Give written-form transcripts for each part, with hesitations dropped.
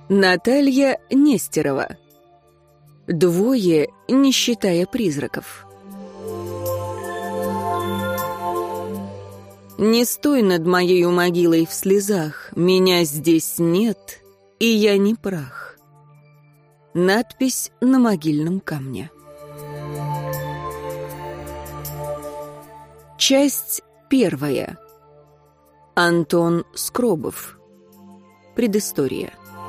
Наталья Нестерова. Двое, не считая призраков. Не стой над моею могилой в слезах, меня здесь нет, и я не прах. Надпись на могильном камне. Часть первая. Антон Скробов. Предыстория.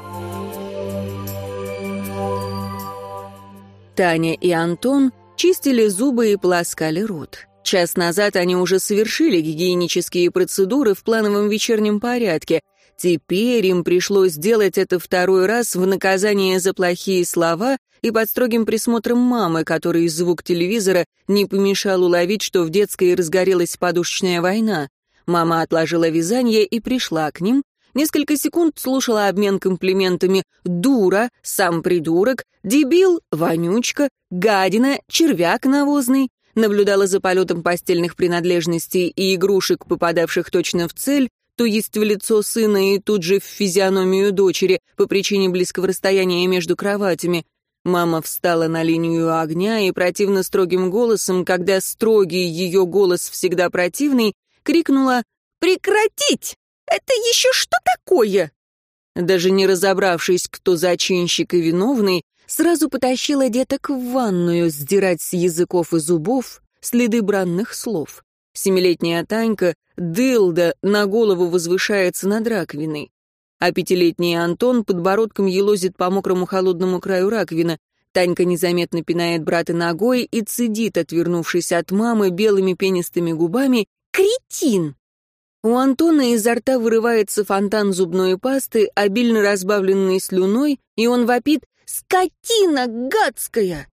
Таня и Антон чистили зубы и полоскали рот. Час назад они уже совершили гигиенические процедуры в плановом вечернем порядке. Теперь им пришлось сделать это второй раз в наказание за плохие слова и под строгим присмотром мамы, которой звук телевизора не помешал уловить, что в детской разгорелась подушечная война. Мама отложила вязание и пришла к ним. Несколько секунд слушала обмен комплиментами «дура», «сам придурок», «дебил», «вонючка», «гадина», «червяк навозный», наблюдала за полетом постельных принадлежностей и игрушек, попадавших точно в цель, то есть в лицо сына и тут же в физиономию дочери по причине близкого расстояния между кроватями. Мама встала на линию огня и противно строгим голосом, когда строгий ее голос всегда противный, крикнула «Прекратить! Это еще что такое?» Даже не разобравшись, кто зачинщик и виновный, сразу потащила деток в ванную сдирать с языков и зубов следы бранных слов. Семилетняя Танька, дылда, на голову возвышается над раковиной. А пятилетний Антон подбородком елозит по мокрому холодному краю раковины. Танька незаметно пинает брата ногой и цедит, отвернувшись от мамы белыми пенистыми губами: «Кретин!» У Антона изо рта вырывается фонтан зубной пасты, обильно разбавленный слюной, и он вопит: «Скотина гадская!»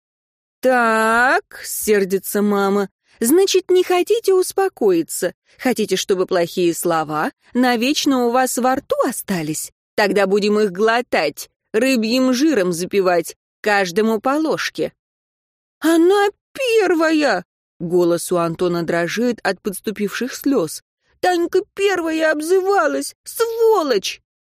«Так», — сердится мама, — «значит, не хотите успокоиться? Хотите, чтобы плохие слова навечно у вас во рту остались? Тогда будем их глотать, рыбьим жиром запивать, каждому по ложке». «Она первая!» — голос у Антона дрожит от подступивших слез. «Танька первая обзывалась, сволочь!»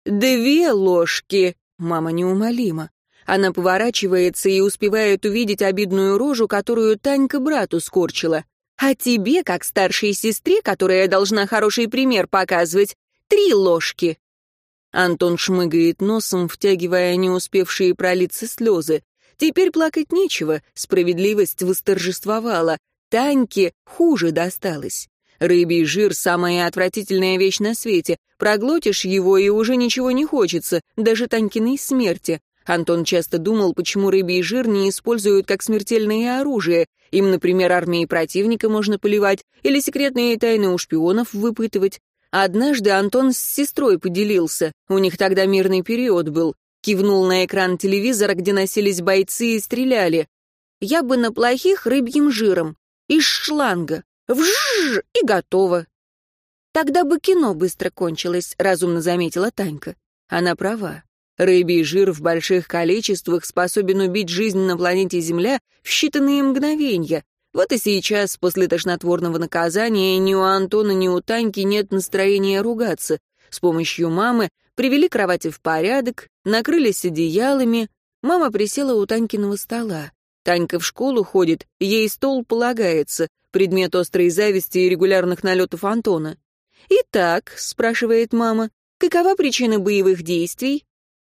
«2 ложки!» — мама неумолима. Она поворачивается и успевает увидеть обидную рожу, которую Танька брату скорчила. «А тебе, как старшей сестре, которая должна хороший пример показывать, 3 ложки!» Антон шмыгает носом, втягивая не успевшие пролиться слезы. Теперь плакать нечего, справедливость восторжествовала. Таньке хуже досталось. Рыбий жир — самая отвратительная вещь на свете. Проглотишь его, и уже ничего не хочется, даже Танькиной смерти. Антон часто думал, почему рыбий жир не используют как смертельное оружие. Им, например, армии противника можно поливать или секретные тайны у шпионов выпытывать. Однажды Антон с сестрой поделился. У них тогда мирный период был. Кивнул на экран телевизора, где носились бойцы и стреляли. «Я бы на плохих рыбьим жиром. Из шланга. Вжжж, и готово». «Тогда бы кино быстро кончилось», — разумно заметила Танька. Она права. Рыбий жир в больших количествах способен убить жизнь на планете Земля в считанные мгновения. Вот и сейчас, после тошнотворного наказания, ни у Антона, ни у Таньки нет настроения ругаться. С помощью мамы привели кровати в порядок, накрылись одеялами. Мама присела у Танькиного стола. Танька в школу ходит, ей стол полагается, предмет острой зависти и регулярных налетов Антона. «Итак», — спрашивает мама, — «какова причина боевых действий?»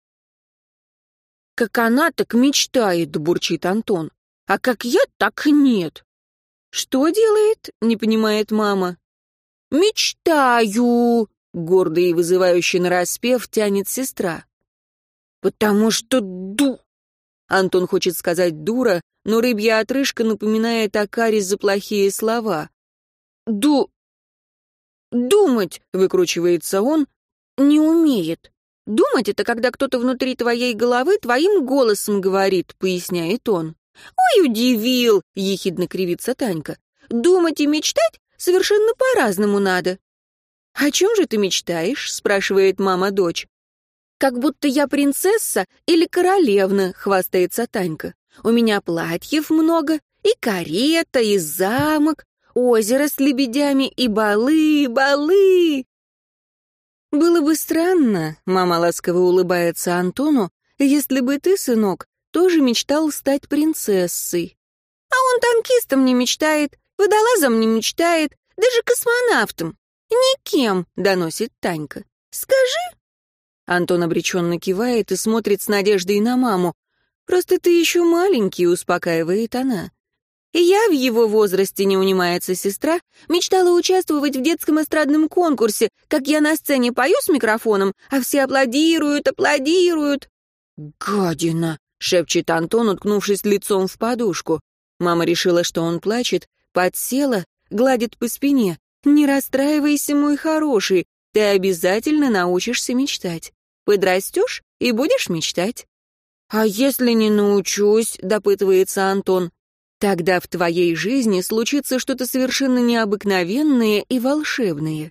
«Как она, так мечтает», — бурчит Антон. «А как я, так нет». «Что делает?» — не понимает мама. «Мечтаю», — гордо и вызывающе нараспев тянет сестра. «Потому что Антон хочет сказать «дура», но рыбья отрыжка напоминает о каре за плохие слова. «Думать», — выкручивается он, — «не умеет». «Думать — это когда кто-то внутри твоей головы твоим голосом говорит», — поясняет он. «Ой, удивил», — ехидно кривится Танька. «Думать и мечтать совершенно по-разному надо». «О чем же ты мечтаешь?» — спрашивает мама дочь. «Как будто я принцесса или королевна», — хвастается Танька. «У меня платьев много, и карета, и замок, озеро с лебедями, и балы, балы». «Было бы странно», — мама ласково улыбается Антону, «если бы ты, сынок, тоже мечтал стать принцессой». «А он танкистом не мечтает, водолазом не мечтает, даже космонавтом. Никем», — доносит Танька. «Скажи». Антон обреченно кивает и смотрит с надеждой на маму. «Просто ты еще маленький», — успокаивает она. «И я в его возрасте, не унимается сестра, мечтала участвовать в детском эстрадном конкурсе, как я на сцене пою с микрофоном, а все аплодируют, аплодируют». «Гадина», — шепчет Антон, уткнувшись лицом в подушку. Мама решила, что он плачет, подсела, гладит по спине. «Не расстраивайся, мой хороший, ты обязательно научишься мечтать. Подрастешь и будешь мечтать». «А если не научусь?» — допытывается Антон. «Тогда в твоей жизни случится что-то совершенно необыкновенное и волшебное».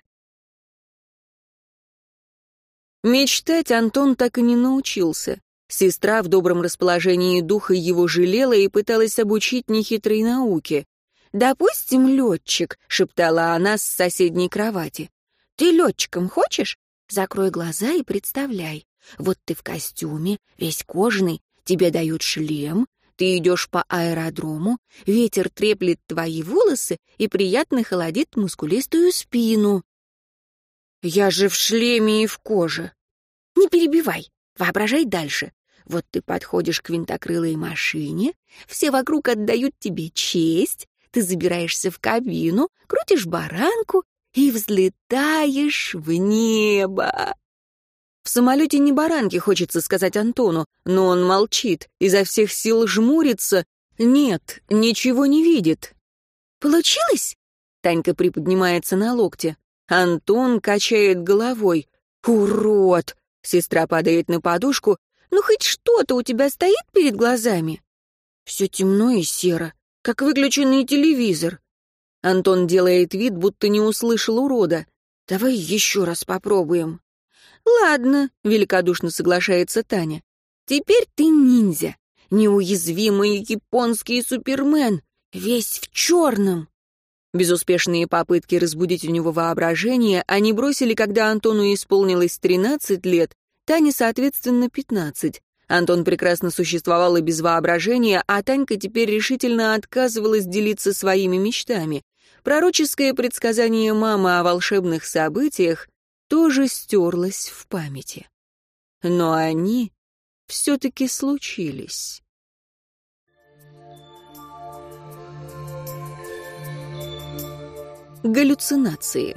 Мечтать Антон так и не научился. Сестра в добром расположении духа его жалела и пыталась обучить нехитрой науке. «Допустим, летчик», — шептала она с соседней кровати. «Ты летчиком хочешь? Закрой глаза и представляй. Вот ты в костюме, весь кожаный, тебе дают шлем, ты идешь по аэродрому, ветер треплет твои волосы и приятно холодит мускулистую спину». «Я же в шлеме и в коже». «Не перебивай, воображай дальше. Вот ты подходишь к винтокрылой машине, все вокруг отдают тебе честь, ты забираешься в кабину, крутишь баранку и взлетаешь в небо». В самолете не баранки, хочется сказать Антону, но он молчит, изо всех сил жмурится. Нет, ничего не видит. «Получилось?» Танька приподнимается на локте. Антон качает головой. «Урод!» Сестра падает на подушку. «Ну хоть что-то у тебя стоит перед глазами?» «Все темно и серо, как выключенный телевизор». Антон делает вид, будто не услышал урода. «Давай еще раз попробуем». «Ладно», — великодушно соглашается Таня. «Теперь ты ниндзя, неуязвимый японский супермен, весь в черном». Безуспешные попытки разбудить у него воображение они бросили, когда Антону исполнилось 13 лет, Тане, соответственно, 15. Антон прекрасно существовал и без воображения, а Танька теперь решительно отказывалась делиться своими мечтами. Пророческое предсказание мамы о волшебных событиях тоже стерлось в памяти. Но они все-таки случились. Галлюцинации.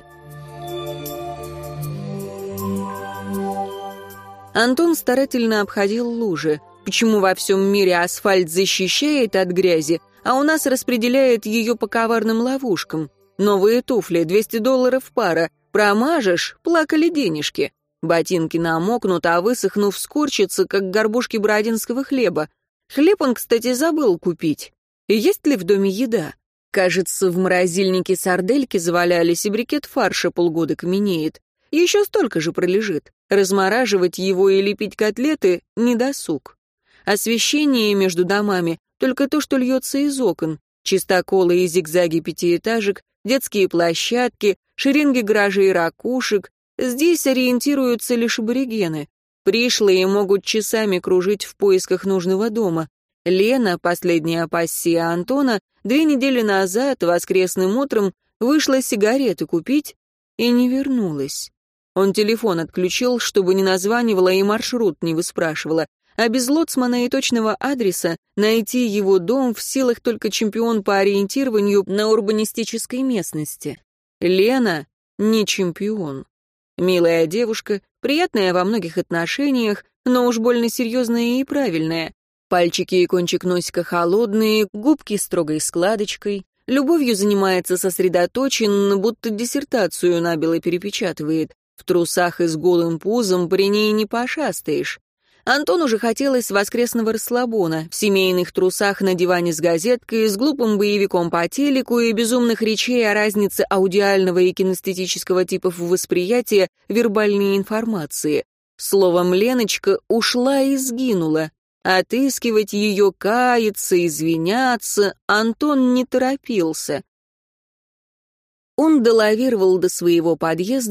Антон старательно обходил лужи. Почему во всем мире асфальт защищает от грязи, а у нас распределяет ее по коварным ловушкам? Новые туфли, $200 пара. Промажешь — плакали денежки. Ботинки намокнут, а высохнув, скорчатся, как горбушки бородинского хлеба. Хлеб он, кстати, забыл купить. Есть ли в доме еда? Кажется, в морозильнике сардельки завалялись, и брикет фарша полгода каменеет. Еще столько же пролежит. Размораживать его и лепить котлеты — недосуг. Освещение между домами — только то, что льется из окон. Чистоколы и зигзаги пятиэтажек, детские площадки, шеренги гаражей и ракушек. Здесь ориентируются лишь аборигены. Пришлые могут часами кружить в поисках нужного дома. Лена, последняя пассия Антона, 2 недели назад, воскресным утром, вышла сигареты купить и не вернулась. Он телефон отключил, чтобы не названивала и маршрут не выспрашивала, а без лоцмана и точного адреса найти его дом в силах только чемпион по ориентированию на урбанистической местности. Лена не чемпион. Милая девушка, приятная во многих отношениях, но уж больно серьезная и правильная. Пальчики и кончик носика холодные, губки строгой складочкой. Любовью занимается сосредоточенно, будто диссертацию набело перепечатывает. В трусах и с голым пузом при ней не пошастаешь. Антону же хотелось воскресного расслабона, в семейных трусах на диване с газеткой, с глупым боевиком по телеку и безумных речей о разнице аудиального и кинестетического типов восприятия вербальной информации. Словом, Леночка ушла и сгинула. Отыскивать ее, каяться, извиняться Антон не торопился. Он долавировал до своего подъезда,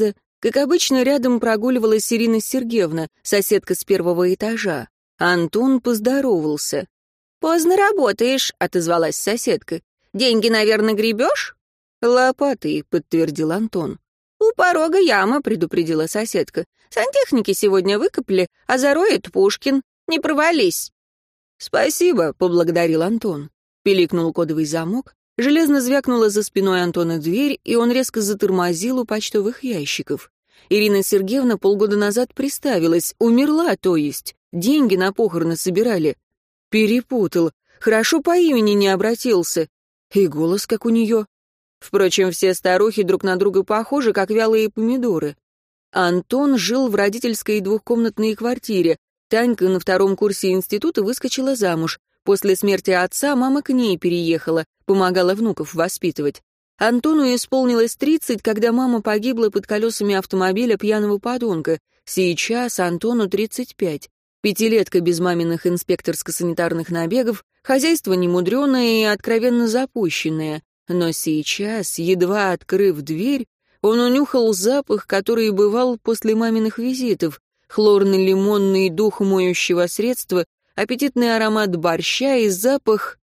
Как обычно, рядом прогуливалась Ирина Сергеевна, соседка с первого этажа. Антон поздоровался. «Поздно работаешь», — отозвалась соседка. «Деньги, наверное, гребешь?» «Лопатой», — подтвердил Антон. «У порога яма», — предупредила соседка. «Сантехники сегодня выкопали, а зароет Пушкин. Не провались». «Спасибо», — поблагодарил Антон. Пиликнул кодовый замок, железно звякнула за спиной Антона дверь, и он резко затормозил у почтовых ящиков. Ирина Сергеевна полгода назад приставилась, умерла, то есть. Деньги на похороны собирали. Перепутал. Хорошо по имени не обратился. И голос как у нее. Впрочем, все старухи друг на друга похожи, как вялые помидоры. Антон жил в родительской двухкомнатной квартире. Танька на втором курсе института выскочила замуж. После смерти отца мама к ней переехала, помогала внуков воспитывать. Антону исполнилось 30, когда мама погибла под колесами автомобиля пьяного подонка. Сейчас Антону 35. Пятилетка без маминых инспекторско-санитарных набегов, хозяйство немудреное и откровенно запущенное. Но сейчас, едва открыв дверь, он унюхал запах, который бывал после маминых визитов. Хлорно-лимонный дух моющего средства, аппетитный аромат борща и запах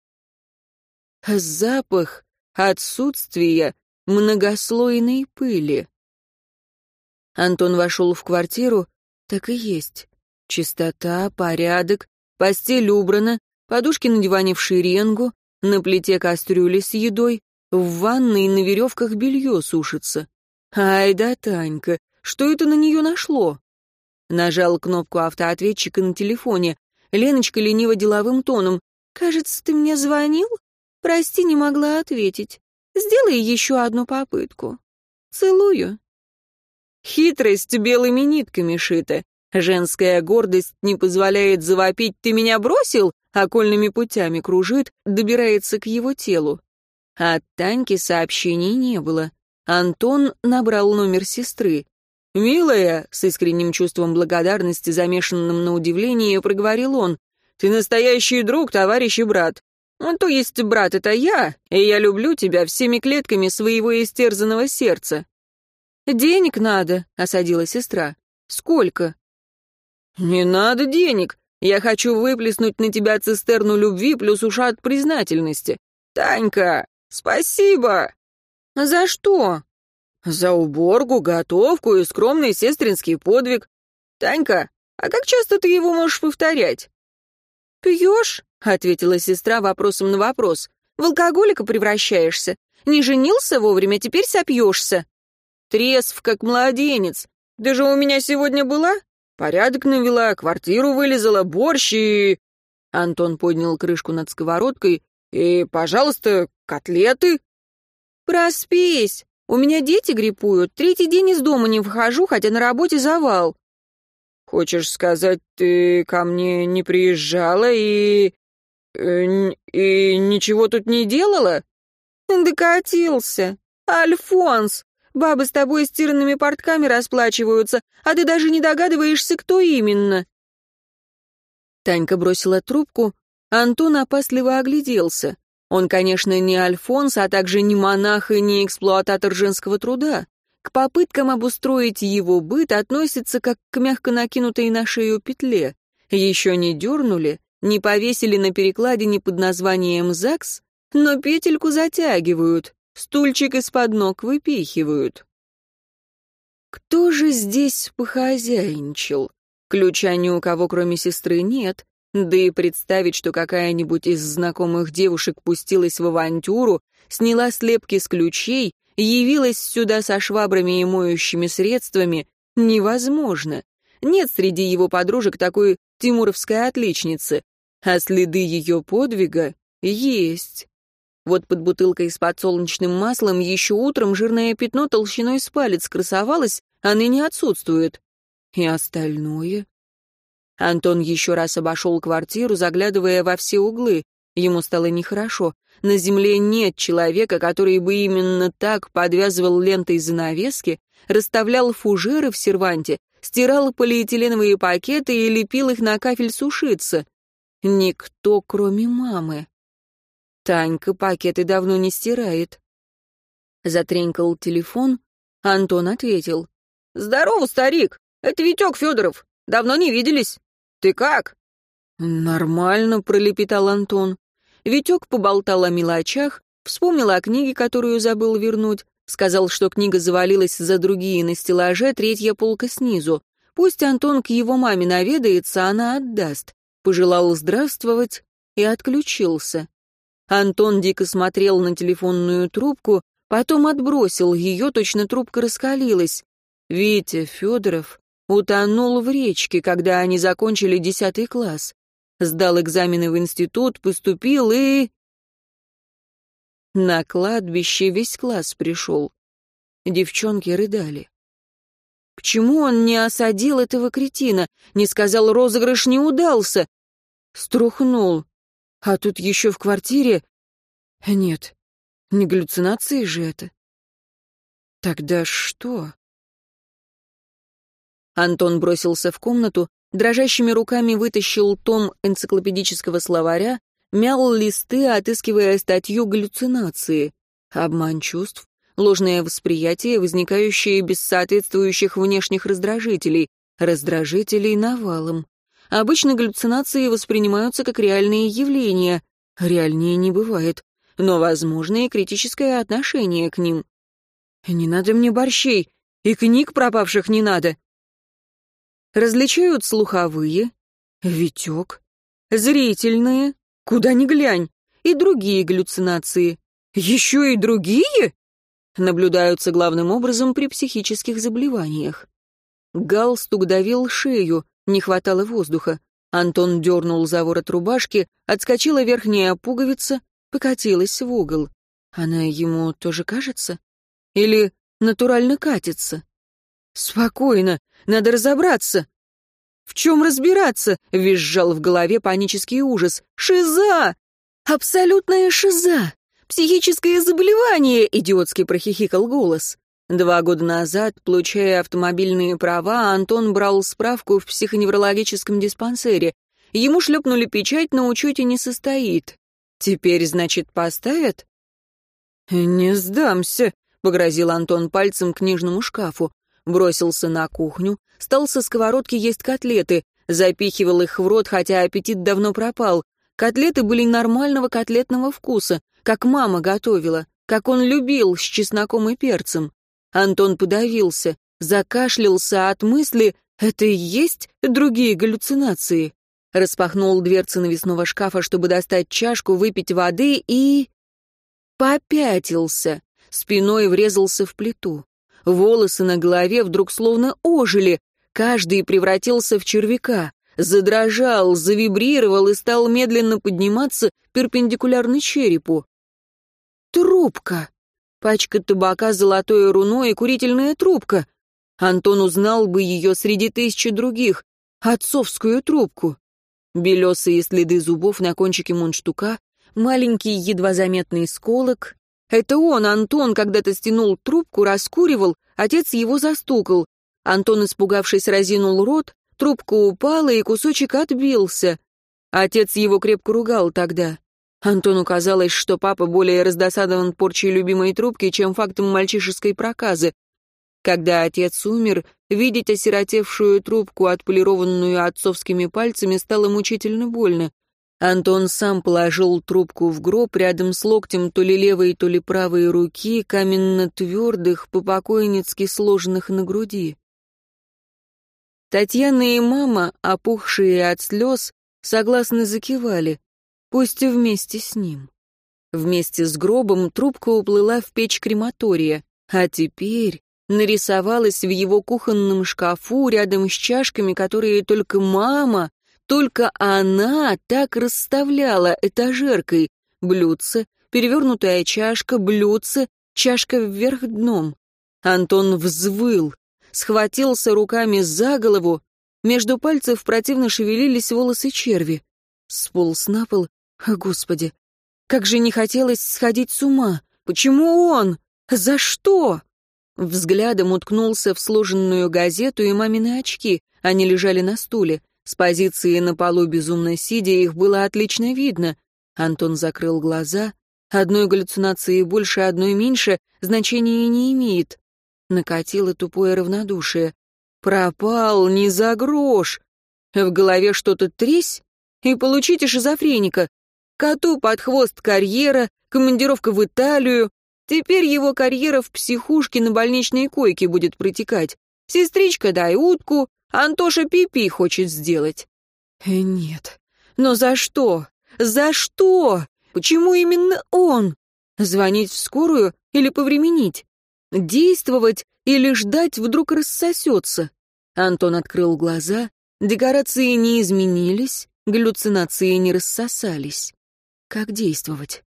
отсутствия многослойной пыли. Антон вошел в квартиру, так и есть. Чистота, порядок, постель убрана, подушки на диване в шеренгу, на плите кастрюли с едой, в ванной на веревках белье сушится. Ай да Танька, что это на нее нашло? Нажал кнопку автоответчика на телефоне. Леночка лениво деловым тоном. «Кажется, ты мне звонил? Прости, не могла ответить. Сделай еще одну попытку. Целую». Хитрость белыми нитками шита. Женская гордость не позволяет завопить «ты меня бросил», окольными путями кружит, добирается к его телу. От Таньки сообщений не было. Антон набрал номер сестры. «Милая», — с искренним чувством благодарности, замешанным на удивлении, проговорил он, «ты настоящий друг, товарищ и брат. Ну, то есть брат — это я, и я люблю тебя всеми клетками своего истерзанного сердца». «Денег надо», — осадила сестра. «Сколько?» «Не надо денег. Я хочу выплеснуть на тебя цистерну любви плюс ушат признательности. Танька, спасибо!» «За что?» «За уборку, готовку и скромный сестринский подвиг. Танька, а как часто ты его можешь повторять?» «Пьешь?» — ответила сестра вопросом на вопрос. «В алкоголика превращаешься. Не женился вовремя, теперь сопьешься». «Трезв, как младенец. Ты же у меня сегодня была? Порядок навела, квартиру вылезала, борщ и...» Антон поднял крышку над сковородкой. «И, пожалуйста, котлеты». «Проспись. У меня дети гриппуют. 3-й день из дома не выхожу, хотя на работе завал». «Хочешь сказать, ты ко мне не приезжала и ничего тут не делала?» «Докатился. Альфонс, бабы с тобой стиранными портками расплачиваются, а ты даже не догадываешься, кто именно». Танька бросила трубку, Антон опасливо огляделся. Он, конечно, не Альфонс, а также не монах и не эксплуататор женского труда. К попыткам обустроить его быт относится как к мягко накинутой на шею петле. Еще не дернули, не повесили на перекладине под названием ЗАГС, но петельку затягивают, стульчик из-под ног выпихивают. Кто же здесь похозяйничал? Ключа ни у кого, кроме сестры, нет. Да и представить, что какая-нибудь из знакомых девушек пустилась в авантюру, сняла слепки с ключей, явилась сюда со швабрами и моющими средствами, невозможно. Нет среди его подружек такой тимуровской отличницы, а следы ее подвига есть. Вот под бутылкой с подсолнечным маслом еще утром жирное пятно толщиной с палец красовалось, а ныне отсутствует. И остальное... Антон еще раз обошел квартиру, заглядывая во все углы. Ему стало нехорошо. На земле нет человека, который бы именно так подвязывал лентой занавески, расставлял фужеры в серванте, стирал полиэтиленовые пакеты и лепил их на кафель сушиться. Никто, кроме мамы. Танька пакеты давно не стирает. Затренькал телефон. Антон ответил. «Здорово, старик! Это Витек Федоров. Давно не виделись. Ты как?» «Нормально», — пролепетал Антон. Витек поболтал о мелочах, вспомнил о книге, которую забыл вернуть, сказал, что книга завалилась за другие на стеллаже, третья полка снизу. Пусть Антон к его маме наведается, она отдаст. Пожелал здравствовать и отключился. Антон дико смотрел на телефонную трубку, потом отбросил ее, точно трубка раскалилась. Витя Федоров утонул в речке, когда они закончили 10 класс. Сдал экзамены в институт, поступил и... На кладбище весь класс пришел. Девчонки рыдали. Почему он не осадил этого кретина, не сказал, розыгрыш не удался? Струхнул. А тут еще в квартире... Нет, не галлюцинации же это. Тогда что? Антон бросился в комнату, дрожащими руками вытащил том энциклопедического словаря, мял листы, отыскивая статью «Галлюцинации». Обман чувств, ложное восприятие, возникающее без соответствующих внешних раздражителей, раздражителей навалом. Обычно галлюцинации воспринимаются как реальные явления, реальнее не бывает, но возможно и критическое отношение к ним. «Не надо мне борщей, и книг пропавших не надо». Различают слуховые, Витек, зрительные, куда ни глянь, и другие галлюцинации. Еще и другие? Наблюдаются главным образом при психических заболеваниях. Галстук давил шею, не хватало воздуха. Антон дернул за ворот рубашки, отскочила верхняя пуговица, покатилась в угол. Она ему тоже кажется? Или натурально катится? «Спокойно, надо разобраться». «В чем разбираться?» — визжал в голове панический ужас. «Шиза! Абсолютная шиза! Психическое заболевание!» — идиотски прохихикал голос. 2 года назад, получая автомобильные права, Антон брал справку в психоневрологическом диспансере. Ему шлепнули печать, на учете не состоит. Теперь, значит, поставят? «Не сдамся», — погрозил Антон пальцем к книжному шкафу. Бросился на кухню, стал со сковородки есть котлеты, запихивал их в рот, хотя аппетит давно пропал. Котлеты были нормального котлетного вкуса, как мама готовила, как он любил, с чесноком и перцем. Антон подавился, закашлялся от мысли «это и есть другие галлюцинации». Распахнул дверцы навесного шкафа, чтобы достать чашку, выпить воды и... попятился, спиной врезался в плиту. Волосы на голове вдруг словно ожили, каждый превратился в червяка, задрожал, завибрировал и стал медленно подниматься перпендикулярно черепу. Трубка! Пачка табака, золотое руно и курительная трубка. Антон узнал бы ее среди 1000 других, отцовскую трубку. Белесые следы зубов на кончике мундштука, маленький едва заметный сколок. Это он, Антон, когда-то стянул трубку, раскуривал, отец его застукал. Антон, испугавшись, разинул рот, трубка упала, и кусочек отбился. Отец его крепко ругал тогда. Антону казалось, что папа более раздосадован порчей любимой трубки, чем фактом мальчишеской проказы. Когда отец умер, видеть осиротевшую трубку, отполированную отцовскими пальцами, стало мучительно больно. Антон сам положил трубку в гроб рядом с локтем то ли левой, то ли правой руки, каменно-твердых, по-покойницки сложенных на груди. Татьяна и мама, опухшие от слез, согласно закивали, пусть и вместе с ним. Вместе с гробом трубка уплыла в печь крематория, а теперь нарисовалась в его кухонном шкафу рядом с чашками, которые только она так расставляла этажеркой. Блюдце, перевернутая чашка, блюдце, чашка вверх дном. Антон взвыл, схватился руками за голову, между пальцев противно шевелились волосы черви. Сполз на пол. О, Господи, как же не хотелось сходить с ума. Почему он? За что? Взглядом уткнулся в сложенную газету и мамины очки. Они лежали на стуле. С позиции на полу безумно сидя, их было отлично видно. Антон закрыл глаза. Одной галлюцинации больше, одной меньше, значения не имеет. Накатило тупое равнодушие. Пропал не за грош. В голове что-то тресь, и получите шизофреника. Коту под хвост карьера, командировка в Италию. Теперь его карьера в психушке на больничной койке будет протекать. Сестричка, дай утку, Антоша пипи хочет сделать. Нет. Но за что? За что? Почему именно он? Звонить в скорую или повременить? Действовать или ждать вдруг рассосется? Антон открыл глаза. Декорации не изменились, галлюцинации не рассосались. Как действовать?